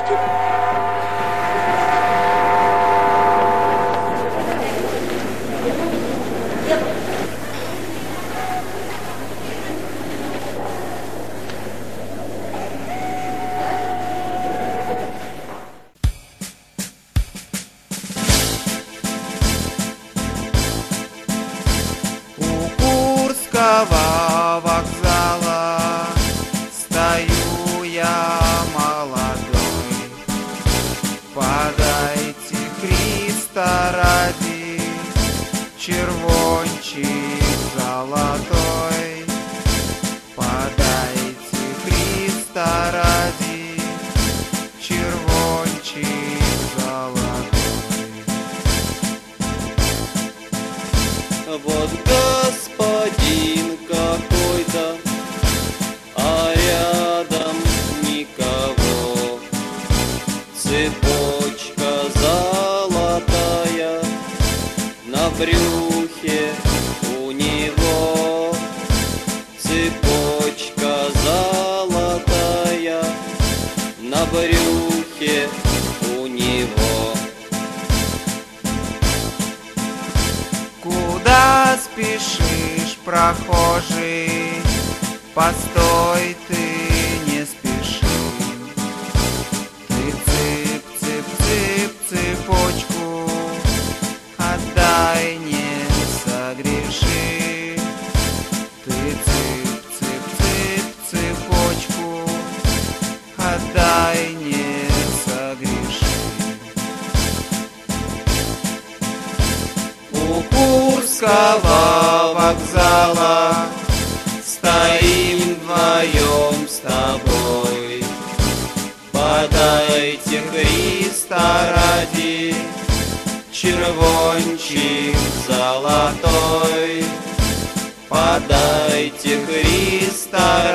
Вокзала стою я молодой. Подайте Христа ради червончик золотой. Подайте Христа ради червончик золотой. Вот господин какой-то, а рядом никого. Цепочка золотая на брюхе у него. Цепочка золотая на брюхе у него. Куда спешишь, прохожий? Постой, ты не спеши. Ты цып, цып, цып, цепочку отдай, не согреши. Ты цып, цып, цып, цепочку отдай, не согреши. У Курского вокзала стоим вдвоем с тобой. Подайте Христа ради червончик золотой. Подайте Христа